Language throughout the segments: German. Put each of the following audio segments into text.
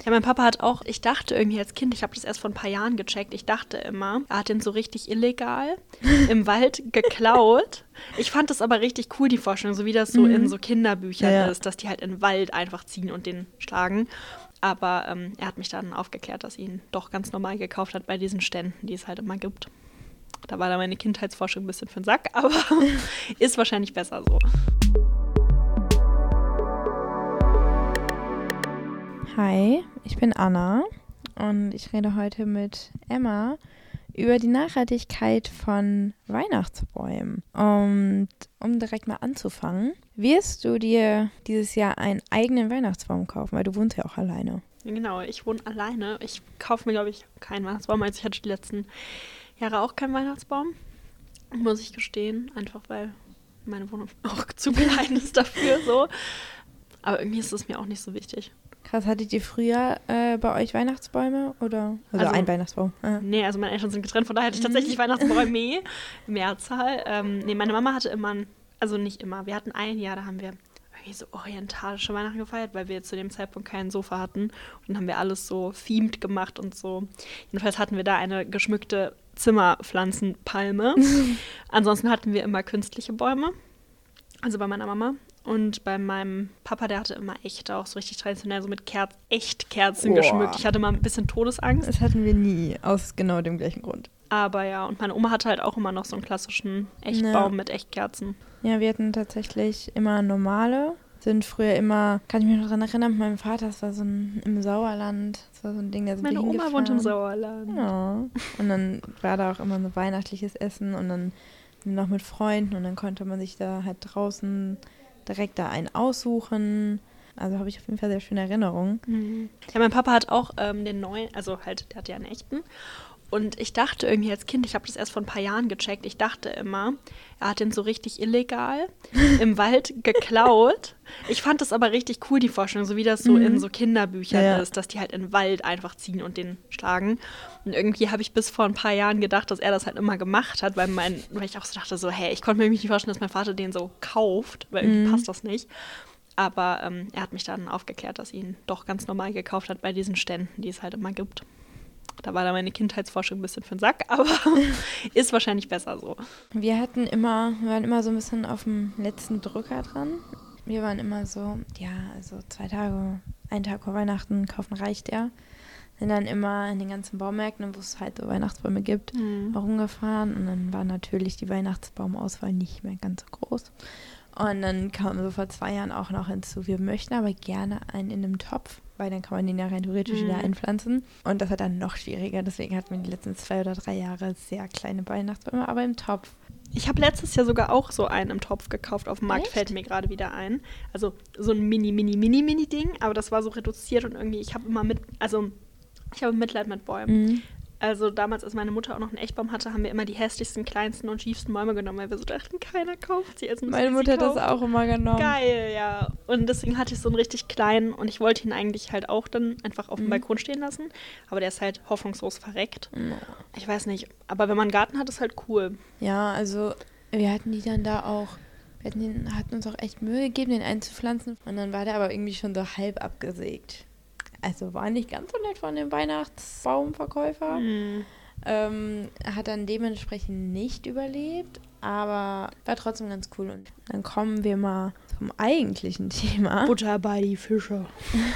Ja, mein Papa hat auch, ich dachte irgendwie als Kind, ich habe das erst vor ein paar Jahren gecheckt, ich dachte immer, er hat den so richtig illegal im Wald geklaut. Ich fand das aber richtig cool, die Vorstellung, so wie das so in so Kinderbüchern ist, dass die halt in den Wald einfach ziehen und den schlagen. Aber er hat mich dann aufgeklärt, dass ihn doch ganz normal gekauft hat bei diesen Ständen, die es halt immer gibt. Da war dann meine Kindheitsforschung ein bisschen für den Sack, aber ist wahrscheinlich besser so. Hi, ich bin Anna und ich rede heute mit Emma über die Nachhaltigkeit von Weihnachtsbäumen. Und um direkt mal anzufangen, wirst du dir dieses Jahr einen eigenen Weihnachtsbaum kaufen, weil du wohnst ja auch alleine. Genau, ich wohne alleine. Ich kaufe mir, glaube ich, keinen Weihnachtsbaum. Also ich hatte die letzten Jahre auch keinen Weihnachtsbaum, muss ich gestehen. Einfach weil meine Wohnung auch zu klein ist dafür. So. Aber irgendwie ist es mir auch nicht so wichtig. Krass, hattet ihr früher bei euch Weihnachtsbäume oder? Also ein Weihnachtsbaum? Nee, also meine Eltern sind getrennt, von daher hatte ich tatsächlich Weihnachtsbäume, Mehrzahl. Meine Mama hatte immer, also nicht immer, wir hatten ein Jahr, da haben wir irgendwie so orientalische Weihnachten gefeiert, weil wir zu dem Zeitpunkt kein Sofa hatten. Und dann haben wir alles so themed gemacht und so. Jedenfalls hatten wir da eine geschmückte Zimmerpflanzenpalme. Ansonsten hatten wir immer künstliche Bäume, also bei meiner Mama. Und bei meinem Papa, der hatte immer echte, auch so richtig traditionell, so mit Echtkerzen geschmückt. Ich hatte mal ein bisschen Todesangst. Das hatten wir nie, aus genau dem gleichen Grund. Aber ja, und meine Oma hatte halt auch immer noch so einen klassischen Echtbaum mit Echtkerzen. Ja, wir hatten tatsächlich immer normale. Sind früher immer, kann ich mich noch daran erinnern, mit meinem Vater, das war so im Sauerland. Das war so ein Ding, da sind Meine wir hingefahren. Oma wohnt im Sauerland. Ja. Und dann war da auch immer so weihnachtliches Essen und dann noch mit Freunden und dann konnte man sich da halt draußen direkt da einen aussuchen. Also habe ich auf jeden Fall sehr schöne Erinnerungen. Mhm. Ja, mein Papa hat auch den neuen, also halt, der hat ja einen echten. Und ich dachte irgendwie als Kind, ich habe das erst vor ein paar Jahren gecheckt, ich dachte immer, er hat den so richtig illegal im Wald geklaut. Ich fand das aber richtig cool, die Vorstellung, so wie das so in so Kinderbüchern ist, dass die halt in den Wald einfach ziehen und den schlagen. Und irgendwie habe ich bis vor ein paar Jahren gedacht, dass er das halt immer gemacht hat, weil ich auch so dachte, so, hey, ich konnte mir nicht vorstellen, dass mein Vater den so kauft, weil irgendwie passt das nicht. Aber er hat mich dann aufgeklärt, dass ihn doch ganz normal gekauft hat bei diesen Ständen, die es halt immer gibt. Da war dann meine Kindheitsforschung ein bisschen für den Sack, aber ist wahrscheinlich besser so. Wir waren immer so ein bisschen auf dem letzten Drücker dran. Wir waren immer so, ja, also 2 Tage, 1 Tag vor Weihnachten, kaufen reicht ja. Sind dann immer in den ganzen Baumärkten, wo es halt so Weihnachtsbäume gibt, auch rumgefahren. Und dann war natürlich die Weihnachtsbaumauswahl nicht mehr ganz so groß. Und dann kam so vor 2 Jahren auch noch hinzu, wir möchten aber gerne einen in einem Topf, weil dann kann man den ja rein theoretisch wieder einpflanzen. Und das war dann noch schwieriger, deswegen hatten wir die letzten 2 oder 3 Jahre sehr kleine Weihnachtsbäume, aber im Topf. Ich habe letztes Jahr sogar auch so einen im Topf gekauft auf dem Markt, fällt mir gerade wieder ein. Also so ein Mini-Ding, aber das war so reduziert und irgendwie, ich habe Mitleid mit Bäumen. Also damals, als meine Mutter auch noch einen Echtbaum hatte, haben wir immer die hässlichsten, kleinsten und schiefsten Bäume genommen, weil wir so dachten, keiner kauft sie. Meine Mutter hat das auch immer genommen. Geil, ja. Und deswegen hatte ich so einen richtig kleinen und ich wollte ihn eigentlich halt auch dann einfach auf dem Balkon stehen lassen. Aber der ist halt hoffnungslos verreckt. Ich weiß nicht, aber wenn man einen Garten hat, ist halt cool. Ja, also wir hatten die dann da auch, hatten uns auch echt Mühe gegeben, den einzupflanzen. Und dann war der aber irgendwie schon so halb abgesägt. Also war nicht ganz so nett von dem Weihnachtsbaumverkäufer. Hat dann dementsprechend nicht überlebt, aber war trotzdem ganz cool. Und dann kommen wir mal zum eigentlichen Thema. Butter bei die Fische.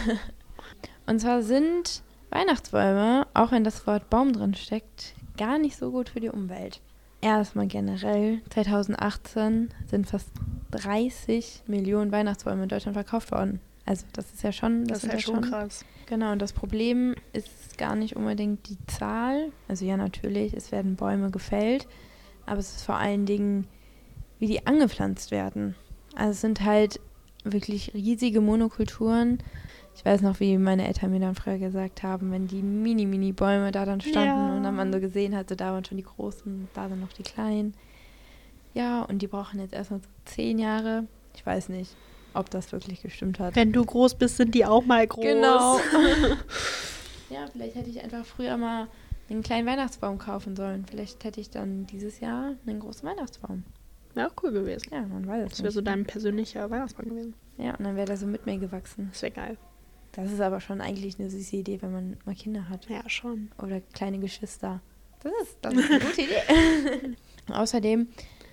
Und zwar sind Weihnachtsbäume, auch wenn das Wort Baum drin steckt, gar nicht so gut für die Umwelt. Erstmal generell, 2018 sind fast 30 Millionen Weihnachtsbäume in Deutschland verkauft worden. Also das ist ja schon... Das ist ja schon krass. Genau, und das Problem ist gar nicht unbedingt die Zahl. Also ja, natürlich, es werden Bäume gefällt, aber es ist vor allen Dingen, wie die angepflanzt werden. Also es sind halt wirklich riesige Monokulturen. Ich weiß noch, wie meine Eltern mir dann früher gesagt haben, wenn die Mini-Bäume da dann standen und dann man so gesehen hatte, da waren schon die großen, da dann noch die kleinen. Ja, und die brauchen jetzt erstmal so 10 Jahre. Ich weiß nicht, ob das wirklich gestimmt hat. Wenn du groß bist, sind die auch mal groß. Genau. Ja, vielleicht hätte ich einfach früher mal einen kleinen Weihnachtsbaum kaufen sollen. Vielleicht hätte ich dann dieses Jahr einen großen Weihnachtsbaum. Wäre auch cool gewesen. Ja, man weiß es Das wäre so dein persönlicher Weihnachtsbaum gewesen. Ja, und dann wäre der so mit mir gewachsen. Das wäre geil. Das ist aber schon eigentlich eine süße Idee, wenn man mal Kinder hat. Ja, schon. Oder kleine Geschwister. Das ist eine gute Idee. Außerdem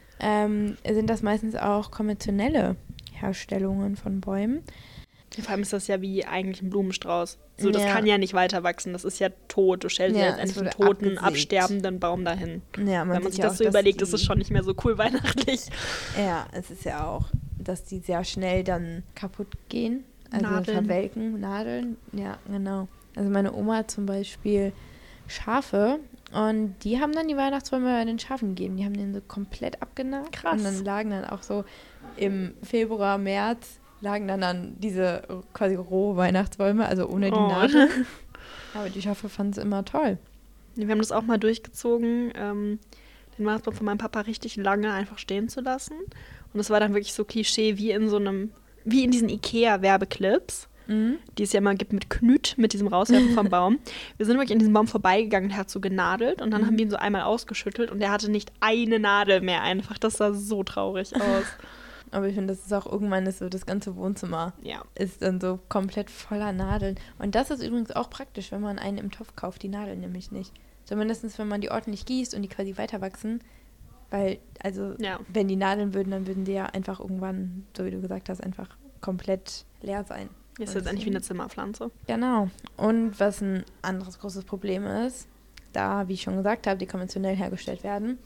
sind das meistens auch konventionelle Herstellungen von Bäumen. Vor allem ist das ja wie eigentlich ein Blumenstrauß. So, das Ja. kann ja nicht weiter wachsen. Das ist ja tot. Du stellst Ja, ja es letztendlich einen wurde toten, abgesägt. absterbenden Baum dahin. Ja, Wenn man sieht sich ja das auch, so dass überlegt, ist die- es schon nicht mehr so cool weihnachtlich. Ja, es ist ja auch, dass die sehr schnell dann kaputt gehen. Also Nadeln. verwelken, Nadeln. Ja, genau. Also meine Oma hat zum Beispiel Schafe und die haben dann die Weihnachtsbäume den Schafen gegeben. Die haben den so komplett abgenagt. Krass. Und dann lagen dann auch so im Februar, März lagen dann diese quasi rohe Weihnachtsbäume, also ohne die Oh. Nadeln. Aber die Schafe fanden es immer toll. Wir haben das auch mal durchgezogen, den Weihnachtsbaum von meinem Papa richtig lange einfach stehen zu lassen. Und es war dann wirklich so Klischee wie in diesen Ikea-Werbeclips, die es ja immer gibt mit Knüt, mit diesem Rauswerfen vom Baum. Wir sind wirklich an diesem Baum vorbeigegangen, der hat so genadelt und dann haben wir ihn so einmal ausgeschüttelt und der hatte nicht eine Nadel mehr einfach. Das sah so traurig aus. Aber ich finde, das ist auch irgendwann ist so das ganze Wohnzimmer Ja. ist dann so komplett voller Nadeln. Und das ist übrigens auch praktisch, wenn man einen im Topf kauft, die Nadeln nämlich nicht. Zumindest, wenn man die ordentlich gießt und die quasi weiter wachsen. Weil, also, Ja. wenn die Nadeln würden, dann würden die ja einfach irgendwann, so wie du gesagt hast, einfach komplett leer sein. Ist jetzt eigentlich wie eine Zimmerpflanze. Genau. Und was ein anderes großes Problem ist, da, wie ich schon gesagt habe, die konventionell hergestellt werden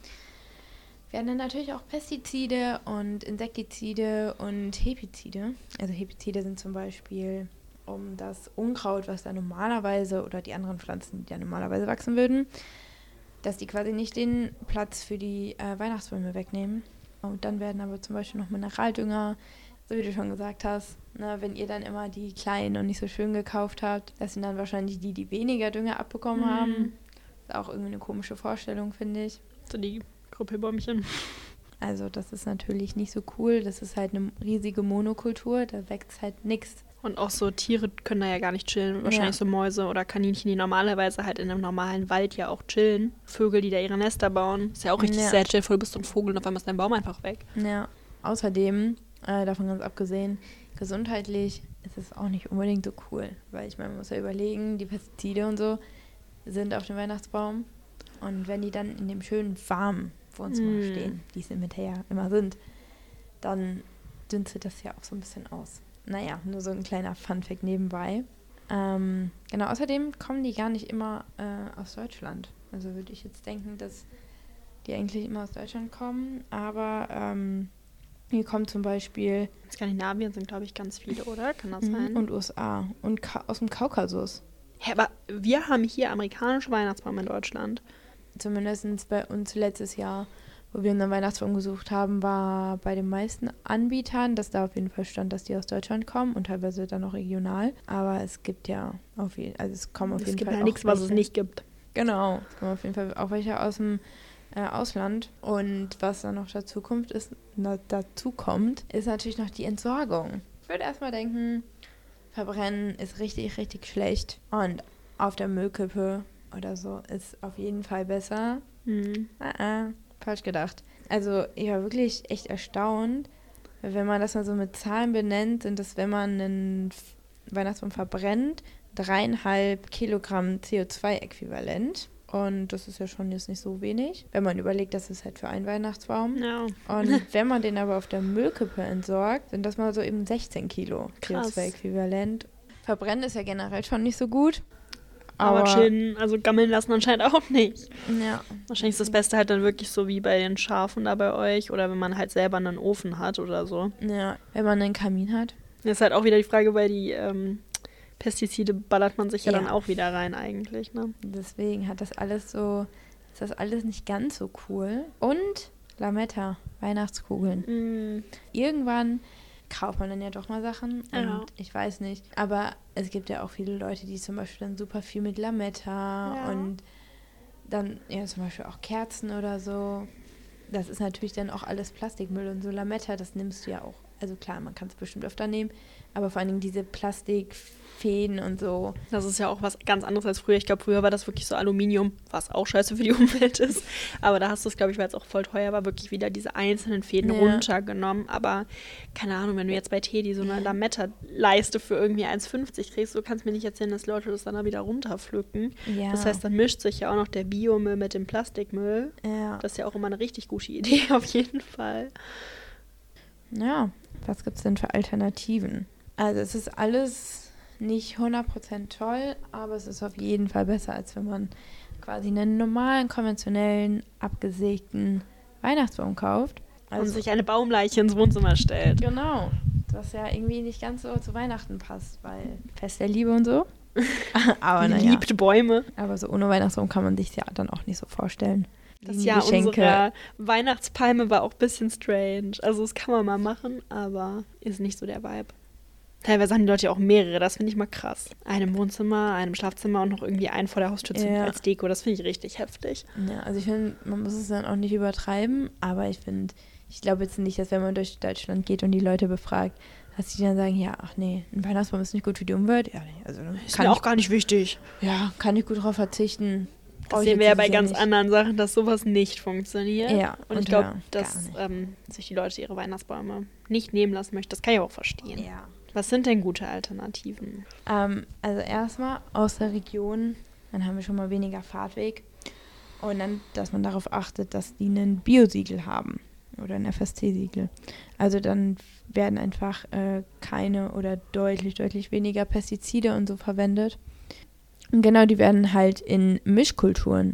dann natürlich auch Pestizide und Insektizide und Herbizide. Also Herbizide sind zum Beispiel um das Unkraut, was da normalerweise, oder die anderen Pflanzen, die da normalerweise wachsen würden, dass die quasi nicht den Platz für die Weihnachtsbäume wegnehmen. Und dann werden aber zum Beispiel noch Mineraldünger, so wie du schon gesagt hast, ne, wenn ihr dann immer die kleinen und nicht so schön gekauft habt, das sind dann wahrscheinlich die, die weniger Dünger abbekommen haben. Ist auch irgendwie eine komische Vorstellung, finde ich. So die Krüppelbäumchen. Also das ist natürlich nicht so cool. Das ist halt eine riesige Monokultur, da wächst halt nichts. Und auch so Tiere können da ja gar nicht chillen. Wahrscheinlich so Mäuse oder Kaninchen, die normalerweise halt in einem normalen Wald ja auch chillen. Vögel, die da ihre Nester bauen. Ist ja auch richtig sad. Stell dir vor, du bist so ein Vogel und auf einmal ist dein Baum einfach weg. Ja, außerdem, davon ganz abgesehen, gesundheitlich ist es auch nicht unbedingt so cool. Weil ich meine, man muss ja überlegen, die Pestizide und so sind auf dem Weihnachtsbaum. Und wenn die dann in dem schönen warmen Wohnzimmer stehen, die es im Winter ja immer sind, dann dünstet das ja auch so ein bisschen aus. Naja, nur so ein kleiner Funfact nebenbei. Genau, außerdem kommen die gar nicht immer aus Deutschland. Also würde ich jetzt denken, dass die eigentlich immer aus Deutschland kommen. Aber hier kommen zum Beispiel In Skandinavien sind, glaube ich, ganz viele, oder? Kann das sein? und USA und aus dem Kaukasus. Hä, aber wir haben hier amerikanische Weihnachtsbäume in Deutschland. Zumindest bei uns letztes Jahr, wo wir einen Weihnachtsbaum gesucht haben, war bei den meisten Anbietern, dass da auf jeden Fall stand, dass die aus Deutschland kommen und teilweise dann auch regional. Aber es gibt ja es kommen auf jeden Fall Es gibt ja auch nichts, was es welche. nicht gibt. Genau, es kommen auf jeden Fall auch welche aus dem Ausland. Und was dann noch dazu kommt, ist natürlich noch die Entsorgung. Ich würde erstmal denken, Verbrennen ist richtig, richtig schlecht. Und auf der Müllkippe oder so ist auf jeden Fall besser. Falsch gedacht. Also ich war wirklich echt erstaunt, weil wenn man das mal so mit Zahlen benennt, sind das, wenn man einen Weihnachtsbaum verbrennt, 3,5 Kilogramm CO2-Äquivalent. Und das ist ja schon jetzt nicht so wenig, wenn man überlegt, das ist halt für einen Weihnachtsbaum. Ja. Und wenn man den aber auf der Müllkippe entsorgt, sind das mal so eben 16 Kilo Krass. CO2-Äquivalent. Verbrennen ist ja generell schon nicht so gut. Aber chillen, also gammeln lassen anscheinend auch nicht. Ja. Wahrscheinlich ist das Beste halt dann wirklich so wie bei den Schafen da bei euch oder wenn man halt selber einen Ofen hat oder so. Ja, wenn man einen Kamin hat. Das ist halt auch wieder die Frage, weil die Pestizide ballert man sich ja dann Ja. auch wieder rein eigentlich, ne? Deswegen ist das alles nicht ganz so cool. Und Lametta, Weihnachtskugeln. Irgendwann kauft man dann ja doch mal Sachen. Ja. Und ich weiß nicht. Aber es gibt ja auch viele Leute, die zum Beispiel dann super viel mit Lametta und dann ja zum Beispiel auch Kerzen oder so. Das ist natürlich dann auch alles Plastikmüll und so Lametta, das nimmst du ja auch also klar, man kann es bestimmt öfter nehmen, aber vor allen Dingen diese Plastikfäden und so. Das ist ja auch was ganz anderes als früher. Ich glaube, früher war das wirklich so Aluminium, was auch scheiße für die Umwelt ist. Aber da hast du es, glaube ich, weil es auch voll teuer war, wirklich wieder diese einzelnen Fäden runtergenommen. Aber keine Ahnung, wenn du jetzt bei Teddy so eine Lametta-Leiste für irgendwie 1,50 kriegst, du kannst mir nicht erzählen, dass Leute das dann da wieder runterpflücken. Ja. Das heißt, dann mischt sich ja auch noch der Biomüll mit dem Plastikmüll. Ja. Das ist ja auch immer eine richtig gute Idee, auf jeden Fall. Ja, was gibt es denn für Alternativen? Also es ist alles nicht 100% toll, aber es ist auf jeden Fall besser, als wenn man quasi einen normalen, konventionellen, abgesägten Weihnachtsbaum kauft. Also, und sich eine Baumleiche ins Wohnzimmer stellt. Genau, was ja irgendwie nicht ganz so zu Weihnachten passt, weil Fest der Liebe und so. Aber liebt Bäume. Aber so ohne Weihnachtsbaum kann man sich ja dann auch nicht so vorstellen. Das Jahr unserer Weihnachtspalme war auch ein bisschen strange. Also das kann man mal machen, aber ist nicht so der Vibe. Teilweise haben die Leute ja auch mehrere, das finde ich mal krass. Einen im Wohnzimmer, einen im Schlafzimmer und noch irgendwie einen vor der Haustür als Deko, das finde ich richtig heftig. Ja, also ich finde, man muss es dann auch nicht übertreiben, aber ich glaube jetzt nicht, dass wenn man durch Deutschland geht und die Leute befragt, dass die dann sagen, ja, ach nee, ein Weihnachtsbaum ist nicht gut für die Umwelt. Ja, nee, also ist mir auch gar nicht wichtig. Ja, kann ich gut drauf verzichten. Das sehen wir ja bei ganz anderen Sachen, dass sowas nicht funktioniert. Ja, und ich glaube, dass sich die Leute ihre Weihnachtsbäume nicht nehmen lassen möchten. Das kann ich auch verstehen. Ja. Was sind denn gute Alternativen? Also erstmal aus der Region, dann haben wir schon mal weniger Fahrtweg. Und dann, dass man darauf achtet, dass die einen Biosiegel haben oder ein FSC-Siegel. Also dann werden einfach keine oder deutlich, deutlich weniger Pestizide und so verwendet. Und genau, die werden halt in Mischkulturen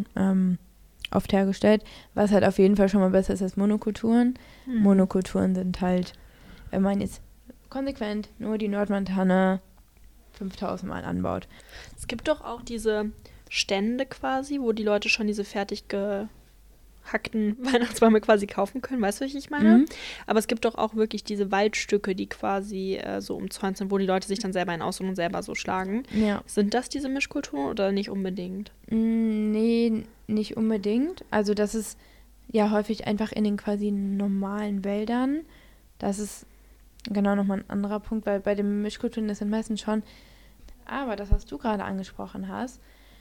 oft hergestellt, was halt auf jeden Fall schon mal besser ist als Monokulturen. Monokulturen sind halt, wenn man jetzt konsequent nur die Nordmantanne 5000 Mal anbaut. Es gibt doch auch diese Stände quasi, wo die Leute schon diese fertig gehackten Weihnachtsbäume quasi kaufen können. Weißt du, was ich meine? Aber es gibt doch auch wirklich diese Waldstücke, die quasi so umzäunt sind, wo die Leute sich dann selber einen aussuchen und selber so schlagen. Ja. Sind das diese Mischkulturen oder nicht unbedingt? Nee, nicht unbedingt. Also das ist ja häufig einfach in den quasi normalen Wäldern. Das ist genau nochmal ein anderer Punkt, weil bei den Mischkulturen, das sind meistens schon, aber das, was du gerade angesprochen hast,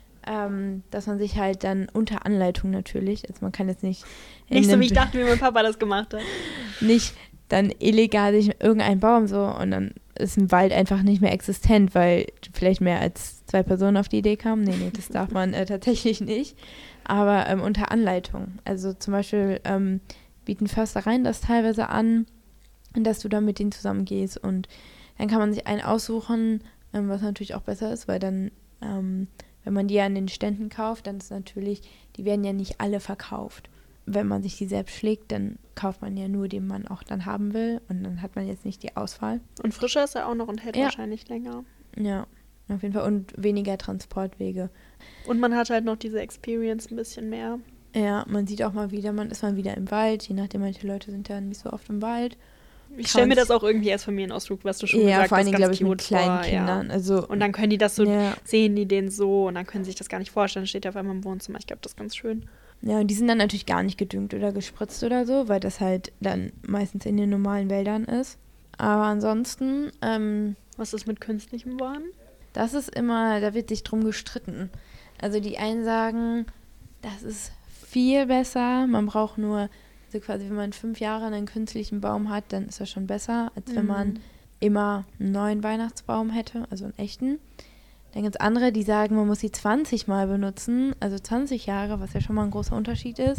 dass man sich halt dann unter Anleitung natürlich, also man kann jetzt nicht so, wie ich dachte, wie mein Papa das gemacht hat. Nicht dann illegal sich irgendein Baum so und dann ist ein Wald einfach nicht mehr existent, weil vielleicht mehr als 2 Personen auf die Idee kamen. Nee, das darf man tatsächlich nicht. Aber unter Anleitung. Also zum Beispiel bieten Förstereien das teilweise an, dass du dann mit denen zusammen gehst und dann kann man sich einen aussuchen, was natürlich auch besser ist, weil dann, wenn man die an den Ständen kauft, dann ist natürlich, die werden ja nicht alle verkauft. Wenn man sich die selbst schlägt, dann kauft man ja nur, den man auch dann haben will und dann hat man jetzt nicht die Auswahl. Und frischer ist er auch noch und hält wahrscheinlich länger. Ja, auf jeden Fall und weniger Transportwege. Und man hat halt noch diese Experience ein bisschen mehr. Ja, man sieht auch mal wieder, ist man wieder im Wald, je nachdem, manche Leute sind ja nicht so oft im Wald. Ich stelle mir das auch irgendwie als Familienausflug, was du schon gesagt hast. Ja, vor allem, glaube ich, mit kleinen Kindern. Ja. Also, und dann können die das so, sehen die den so und dann können sie sich das gar nicht vorstellen. Dann steht der auf einmal im Wohnzimmer. Ich glaube, das ist ganz schön. Ja, und die sind dann natürlich gar nicht gedüngt oder gespritzt oder so, weil das halt dann meistens in den normalen Wäldern ist. Aber ansonsten, was ist mit künstlichem Warn? Das ist immer, da wird sich drum gestritten. Also die einen sagen, das ist viel besser, man braucht nur, also quasi wenn man 5 Jahre einen künstlichen Baum hat, dann ist das schon besser, als wenn man immer einen neuen Weihnachtsbaum hätte, also einen echten. Dann gibt es andere, die sagen, man muss sie 20 Mal benutzen, also 20 Jahre, was ja schon mal ein großer Unterschied ist.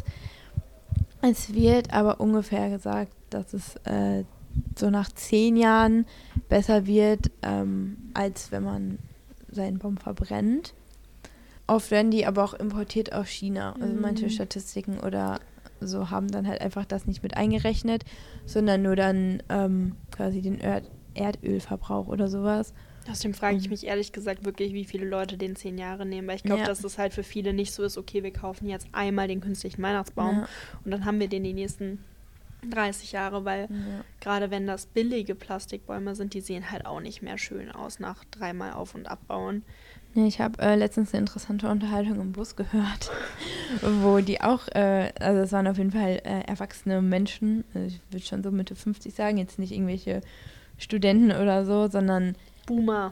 Es wird aber ungefähr gesagt, dass es so nach 10 Jahren besser wird, als wenn man seinen Baum verbrennt. Oft werden die aber auch importiert aus China. Also manche Statistiken oder so haben dann halt einfach das nicht mit eingerechnet, sondern nur dann quasi den Erdölverbrauch oder sowas. Außerdem frage ich mich ehrlich gesagt wirklich, wie viele Leute den 10 Jahre nehmen, weil ich glaube, dass das halt für viele nicht so ist, okay, wir kaufen jetzt einmal den künstlichen Weihnachtsbaum und dann haben wir den die nächsten 30 Jahre, weil gerade wenn das billige Plastikbäume sind, die sehen halt auch nicht mehr schön aus nach 3-mal auf- und abbauen. Ja, ich habe letztens eine interessante Unterhaltung im Bus gehört wo die auch, also es waren auf jeden Fall erwachsene Menschen, also ich würde schon so Mitte 50 sagen, jetzt nicht irgendwelche Studenten oder so, sondern Boomer.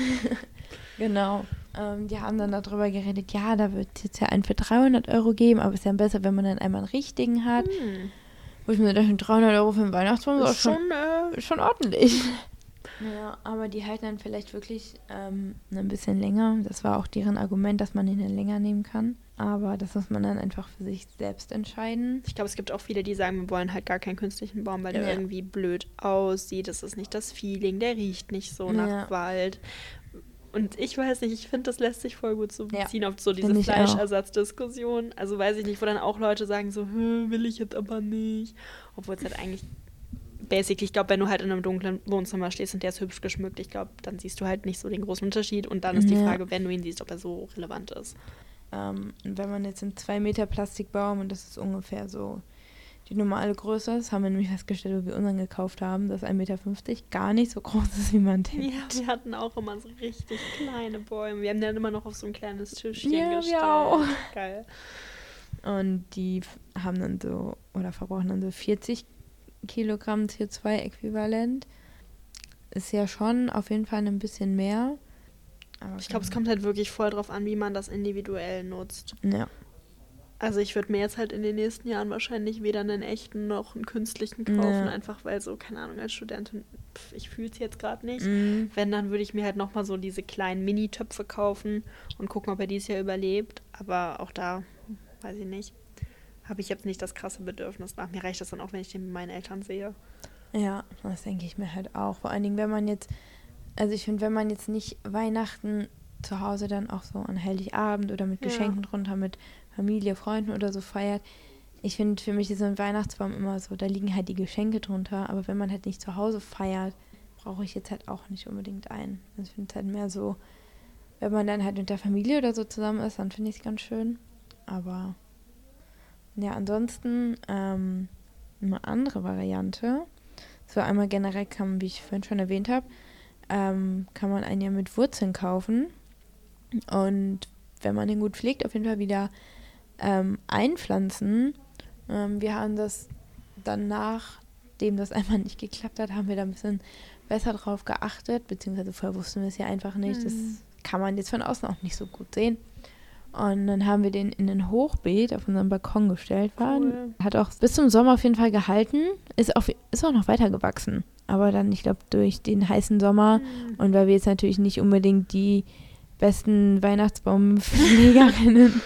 genau. Die haben dann darüber geredet, ja, da wird es jetzt ja einen für 300 Euro geben, aber es ist ja besser, wenn man dann einmal einen richtigen hat. Wo ich mir dachte, 300 Euro für einen Weihnachtsbaum ist schon ordentlich. Ja, aber die halten dann vielleicht wirklich ein bisschen länger. Das war auch deren Argument, dass man den dann länger nehmen kann. Aber das muss man dann einfach für sich selbst entscheiden. Ich glaube, es gibt auch viele, die sagen, wir wollen halt gar keinen künstlichen Baum, weil der irgendwie blöd aussieht. Das ist nicht das Feeling, der riecht nicht so nach Wald. Und ich weiß nicht, ich finde, das lässt sich voll gut so beziehen auf so diese Fleischersatzdiskussion. Also weiß ich nicht, wo dann auch Leute sagen so, will ich jetzt aber nicht. Obwohl es halt eigentlich basically, ich glaube, wenn du halt in einem dunklen Wohnzimmer stehst und der ist hübsch geschmückt, ich glaube, dann siehst du halt nicht so den großen Unterschied. Und dann ist die Frage, wenn du ihn siehst, ob er so relevant ist. Wenn man jetzt einen 2 Meter Plastikbaum, und das ist ungefähr so die normale Größe, das haben wir nämlich festgestellt, wo wir unseren gekauft haben, dass 1,50 Meter gar nicht so groß ist, wie man denkt. Ja, wir hatten auch immer so richtig kleine Bäume. Wir haben dann immer noch auf so ein kleines Tischchen gestellt. Ja. Geil. Und die haben dann so, oder verbrauchen dann so 40 Kilogramm CO2-Äquivalent. Ist ja schon auf jeden Fall ein bisschen mehr. Aber ich glaube, es kommt halt wirklich voll drauf an, wie man das individuell nutzt. Ja. Also ich würde mir jetzt halt in den nächsten Jahren wahrscheinlich weder einen echten noch einen künstlichen kaufen, einfach weil so, keine Ahnung, als Studentin, ich fühle es jetzt gerade nicht. Wenn, dann würde ich mir halt nochmal so diese kleinen Mini-Töpfe kaufen und gucken, ob er dieses Jahr überlebt. Aber auch da, weiß ich nicht, habe ich jetzt nicht das krasse Bedürfnis nach. Mir reicht das dann auch, wenn ich den mit meinen Eltern sehe. Ja, das denke ich mir halt auch. Vor allen Dingen, wenn man jetzt, also ich finde, wenn man jetzt nicht Weihnachten zu Hause dann auch so an Heiligabend oder mit Geschenken drunter, mit Familie, Freunden oder so feiert. Ich finde, für mich ist so ein Weihnachtsbaum immer so, da liegen halt die Geschenke drunter, aber wenn man halt nicht zu Hause feiert, brauche ich jetzt halt auch nicht unbedingt einen. Also ich finde es halt mehr so, wenn man dann halt mit der Familie oder so zusammen ist, dann finde ich es ganz schön. Aber ja, ansonsten eine andere Variante, so einmal generell kann, wie ich vorhin schon erwähnt habe, kann man einen ja mit Wurzeln kaufen und wenn man den gut pflegt, auf jeden Fall wieder einpflanzen. Wir haben das dann, nachdem das einmal nicht geklappt hat, haben wir da ein bisschen besser drauf geachtet, beziehungsweise vorher wussten wir es ja einfach nicht. Das kann man jetzt von außen auch nicht so gut sehen. Und dann haben wir den in ein Hochbeet auf unserem Balkon gestellt. Cool. Hat auch bis zum Sommer auf jeden Fall gehalten. Ist auch noch weiter gewachsen. Aber dann, ich glaube, durch den heißen Sommer und weil wir jetzt natürlich nicht unbedingt die besten Weihnachtsbaumpflegerinnen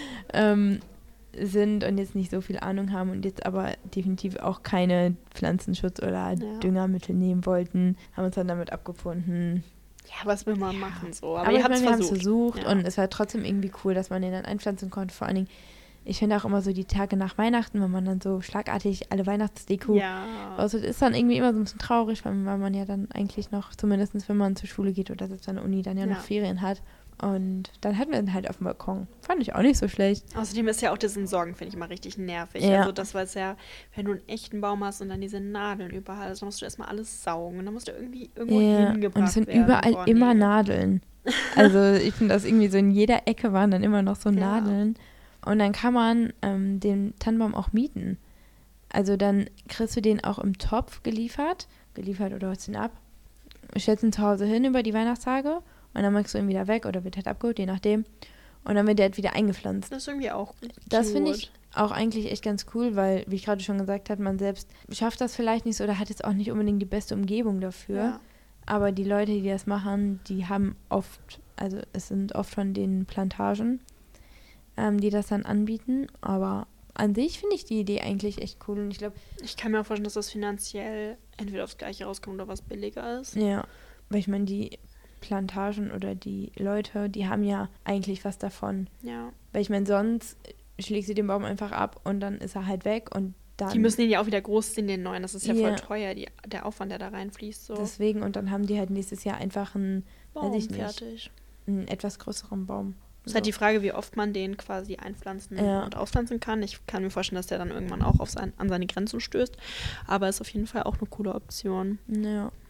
sind und jetzt nicht so viel Ahnung haben und jetzt aber definitiv auch keine Pflanzenschutz- oder Düngermittel nehmen wollten, haben uns dann damit abgefunden. Ja, was will man machen so? Aber ihr habt es versucht und es war trotzdem irgendwie cool, dass man den dann einpflanzen konnte. Vor allen Dingen, ich finde auch immer so die Tage nach Weihnachten, wenn man dann so schlagartig alle Weihnachtsdeko also ist dann irgendwie immer so ein bisschen traurig, weil man ja dann eigentlich noch, zumindest wenn man zur Schule geht oder selbst an der Uni, dann ja noch Ferien hat. Und dann hatten wir ihn halt auf dem Balkon. Fand ich auch nicht so schlecht. Außerdem ist ja auch das Entsorgen, finde ich immer richtig nervig. Ja. Also das war es ja, wenn du einen echten Baum hast und dann diese Nadeln überall, also dann musst du erstmal alles saugen und dann musst du irgendwie irgendwo hingebracht werden. Und es sind überall immer Nadeln. Also ich finde das irgendwie so, in jeder Ecke waren dann immer noch so Nadeln. Und dann kann man den Tannenbaum auch mieten. Also dann kriegst du den auch im Topf geliefert oder holst ihn ab, stellst ihn zu Hause hin über die Weihnachtstage und dann machst du ihn wieder weg oder wird halt abgeholt, je nachdem. Und dann wird der halt wieder eingepflanzt. Das ist irgendwie auch cute. Das finde ich auch eigentlich echt ganz cool, weil, wie ich gerade schon gesagt habe, man selbst schafft das vielleicht nicht so oder hat jetzt auch nicht unbedingt die beste Umgebung dafür. Ja. Aber die Leute, die das machen, die haben oft, also es sind oft von den Plantagen, die das dann anbieten. Aber an sich finde ich die Idee eigentlich echt cool. Und ich kann mir auch vorstellen, dass das finanziell entweder aufs Gleiche rauskommt oder was billiger ist. Ja, weil ich meine, die Plantagen oder die Leute, die haben ja eigentlich was davon. Ja. Weil ich meine, sonst schlägst du den Baum einfach ab und dann ist er halt weg und dann... Die müssen den ja auch wieder großziehen, den neuen. Das ist ja voll teuer, der Aufwand, der da reinfließt. So. Deswegen, und dann haben die halt nächstes Jahr einfach einen, Baum weiß ich nicht, fertig. Einen etwas größeren Baum. Es ist halt die Frage, wie oft man den quasi einpflanzen und auspflanzen kann. Ich kann mir vorstellen, dass der dann irgendwann auch an seine Grenzen stößt. Aber ist auf jeden Fall auch eine coole Option. Ja.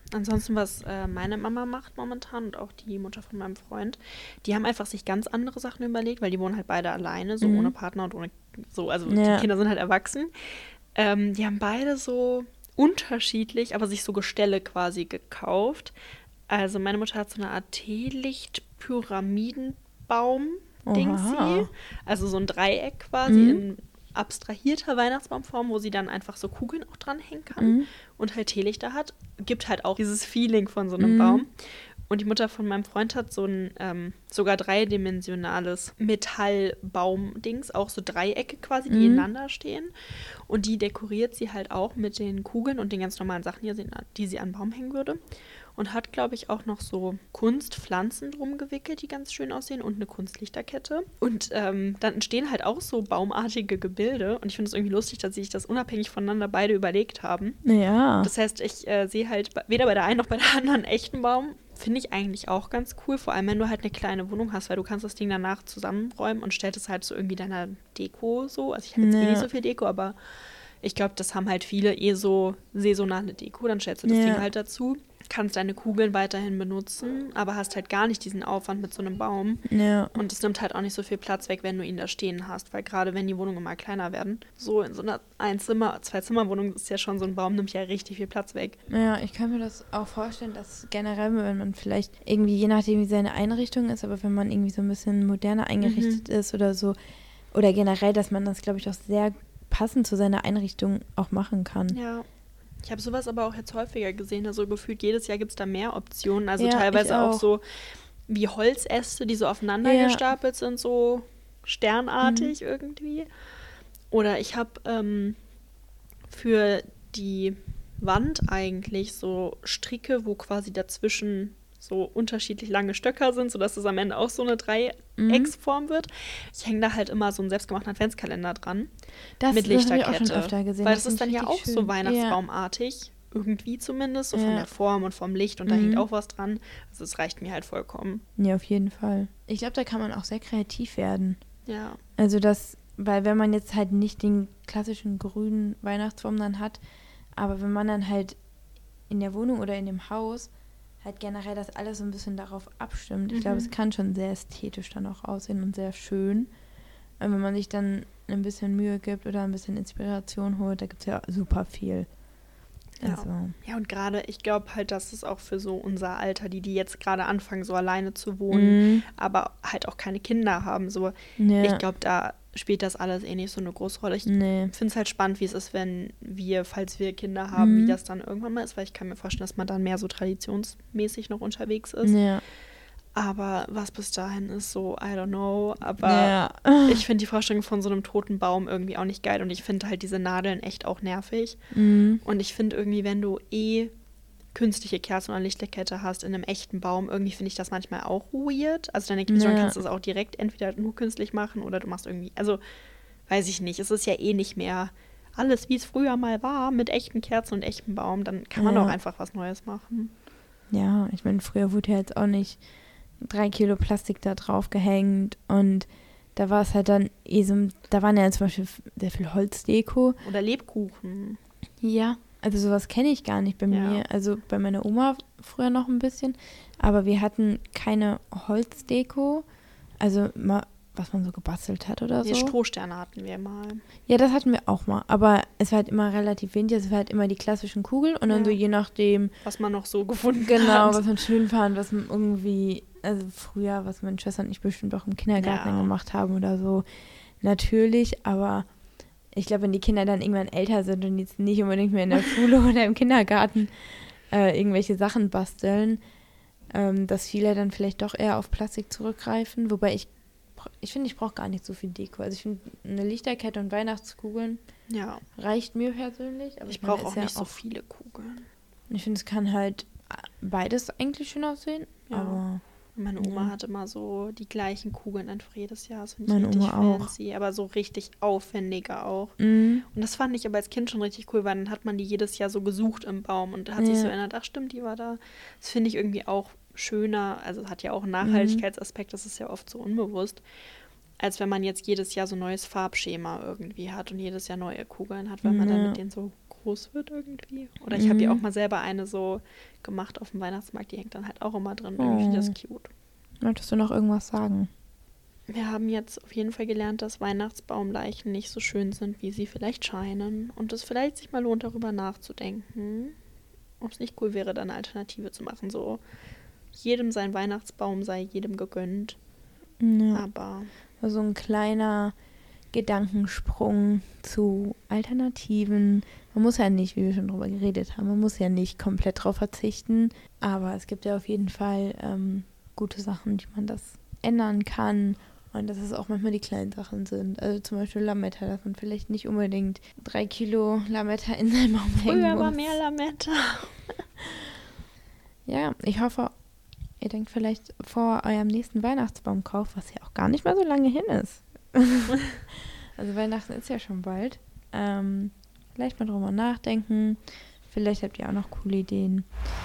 Ansonsten, was meine Mama macht momentan und auch die Mutter von meinem Freund, die haben einfach sich ganz andere Sachen überlegt, weil die wohnen halt beide alleine, so ohne Partner und ohne so, also die Kinder sind halt erwachsen. Die haben beide so unterschiedlich, aber sich so Gestelle quasi gekauft. Also meine Mutter hat so eine Art Teelicht-Pyramidenbaum-Dingsy. Also so ein Dreieck quasi in abstrahierter Weihnachtsbaumform, wo sie dann einfach so Kugeln auch dranhängen kann und halt Teelichter hat. Gibt halt auch dieses Feeling von so einem Baum. Und die Mutter von meinem Freund hat so ein sogar dreidimensionales Metallbaum-Dings, auch so Dreiecke quasi, die ineinander stehen. Und die dekoriert sie halt auch mit den Kugeln und den ganz normalen Sachen, die sie an den Baum hängen würde. Und hat, glaube ich, auch noch so Kunstpflanzen drum gewickelt, die ganz schön aussehen und eine Kunstlichterkette. Und dann entstehen halt auch so baumartige Gebilde. Und ich finde es irgendwie lustig, dass sie sich das unabhängig voneinander beide überlegt haben. Ja. Das heißt, ich sehe halt weder bei der einen noch bei der anderen einen echten Baum. Finde ich eigentlich auch ganz cool, vor allem wenn du halt eine kleine Wohnung hast, weil du kannst das Ding danach zusammenräumen und stellst es halt so irgendwie deiner Deko so. Also ich habe jetzt eh nicht so viel Deko, aber ich glaube, das haben halt viele so saisonale Deko. Dann stellst du das Ding halt dazu, kannst deine Kugeln weiterhin benutzen, aber hast halt gar nicht diesen Aufwand mit so einem Baum. Ja. Und es nimmt halt auch nicht so viel Platz weg, wenn du ihn da stehen hast, weil gerade wenn die Wohnungen immer kleiner werden, so in so einer Zwei-Zimmer-Wohnung ist ja schon so ein Baum, nimmt ja richtig viel Platz weg. Ja, ich kann mir das auch vorstellen, dass generell, wenn man vielleicht irgendwie, je nachdem wie seine Einrichtung ist, aber wenn man irgendwie so ein bisschen moderner eingerichtet ist oder so, oder generell, dass man das, glaube ich, auch sehr passend zu seiner Einrichtung auch machen kann. Ja. Ich habe sowas aber auch jetzt häufiger gesehen, also gefühlt jedes Jahr gibt es da mehr Optionen, also teilweise auch so wie Holzäste, die so aufeinander gestapelt sind, so sternartig irgendwie. Oder ich habe für die Wand eigentlich so Stricke, wo quasi dazwischen so unterschiedlich lange Stöcker sind, sodass es am Ende auch so eine Dreiecksform wird. Ich hänge da halt immer so einen selbstgemachten Adventskalender dran. Mit Lichterkette. Das habe ich auch schon öfter gesehen. Weil das ist dann ja auch schön. So Weihnachtsbaumartig. Irgendwie zumindest, so von der Form und vom Licht. Und da hängt auch was dran. Also es reicht mir halt vollkommen. Ja, auf jeden Fall. Ich glaube, da kann man auch sehr kreativ werden. Ja. Also weil wenn man jetzt halt nicht den klassischen grünen Weihnachtsbaum dann hat, aber wenn man dann halt in der Wohnung oder in dem Haus halt generell das alles so ein bisschen darauf abstimmt. Ich glaube, es kann schon sehr ästhetisch dann auch aussehen und sehr schön. Und wenn man sich dann ein bisschen Mühe gibt oder ein bisschen Inspiration holt, da gibt es ja super viel. Ja. Also. Ja, und gerade, ich glaube halt, dass es auch für so unser Alter, die jetzt gerade anfangen, so alleine zu wohnen, aber halt auch keine Kinder haben, so. Ja. Ich glaube, da spielt das alles eh nicht so eine große Rolle. Ich finde es halt spannend, wie es ist, wenn falls wir Kinder haben, wie das dann irgendwann mal ist, weil ich kann mir vorstellen, dass man dann mehr so traditionsmäßig noch unterwegs ist. Ja. Aber was bis dahin ist, so, I don't know. Aber ich finde die Vorstellung von so einem toten Baum irgendwie auch nicht geil. Und ich finde halt diese Nadeln echt auch nervig. Und ich finde irgendwie, wenn du künstliche Kerzen oder Lichterkette hast in einem echten Baum, irgendwie finde ich das manchmal auch weird. Also dann denke ich, dann kannst du es auch direkt entweder nur künstlich machen oder du machst irgendwie, also weiß ich nicht, es ist ja eh nicht mehr alles, wie es früher mal war, mit echten Kerzen und echtem Baum, dann kann man doch einfach was Neues machen. Ja, ich meine, früher wurde ja jetzt auch nicht 3 Kilo Plastik da drauf gehängt und da war es halt dann da waren ja zum Beispiel sehr viel Holzdeko. Oder Lebkuchen. Ja, also sowas kenne ich gar nicht bei mir. Also bei meiner Oma früher noch ein bisschen, aber wir hatten keine Holzdeko, also was man so gebastelt hat oder so. Die Strohsterne hatten wir mal. Ja, das hatten wir auch mal, aber es war halt immer relativ wenig, es war halt immer die klassischen Kugeln und dann so je nachdem, was man noch so gefunden hat. Genau, was man schön fand, was man irgendwie, also früher, was meine Schwester und ich bestimmt auch im Kindergarten gemacht haben oder so, natürlich, aber ich glaube, wenn die Kinder dann irgendwann älter sind und jetzt nicht unbedingt mehr in der Schule oder im Kindergarten irgendwelche Sachen basteln, dass viele dann vielleicht doch eher auf Plastik zurückgreifen, wobei ich finde, ich brauche gar nicht so viel Deko. Also ich finde, eine Lichterkette und Weihnachtskugeln reicht mir persönlich. Aber ich brauche auch nicht so viele Kugeln. Ich finde, es kann halt beides eigentlich schön aussehen. Ja. Aber meine Oma hat immer so die gleichen Kugeln einfach jedes Jahr. Das finde ich richtig fancy, aber so richtig aufwendiger auch. Und das fand ich aber als Kind schon richtig cool, weil dann hat man die jedes Jahr so gesucht im Baum und hat sich so erinnert, ach stimmt, die war da. Das finde ich irgendwie auch schöner, also hat ja auch einen Nachhaltigkeitsaspekt, das ist ja oft so unbewusst. als wenn man jetzt jedes Jahr so ein neues Farbschema irgendwie hat und jedes Jahr neue Kugeln hat, weil man dann mit denen so groß wird irgendwie. Oder ich habe ja auch mal selber eine so gemacht auf dem Weihnachtsmarkt, die hängt dann halt auch immer drin. Irgendwie finde ich das cute. Möchtest du noch irgendwas sagen? Wir haben jetzt auf jeden Fall gelernt, dass Weihnachtsbaumleichen nicht so schön sind, wie sie vielleicht scheinen. Und es vielleicht sich mal lohnt, darüber nachzudenken, ob es nicht cool wäre, da eine Alternative zu machen. So, jedem sein Weihnachtsbaum sei jedem gegönnt. Ja. Aber Also ein kleiner Gedankensprung zu Alternativen. Man muss ja nicht, wie wir schon drüber geredet haben, man muss ja nicht komplett drauf verzichten. Aber es gibt ja auf jeden Fall gute Sachen, die man das ändern kann. Und dass es auch manchmal die kleinen Sachen sind. Also zum Beispiel Lametta, dass man vielleicht nicht unbedingt 3 Kilo Lametta in seinem Baum hängen muss. früher war mehr Lametta. Ja, ich hoffe, ihr denkt vielleicht vor eurem nächsten Weihnachtsbaumkauf, was ja auch gar nicht mehr so lange hin ist. Also Weihnachten ist ja schon bald. Vielleicht mal drüber nachdenken. Vielleicht habt ihr auch noch coole Ideen.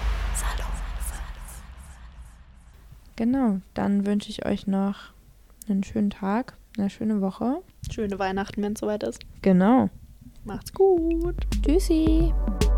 Genau, dann wünsche ich euch noch einen schönen Tag, eine schöne Woche. Schöne Weihnachten, wenn es soweit ist. Genau. Macht's gut. Tschüssi.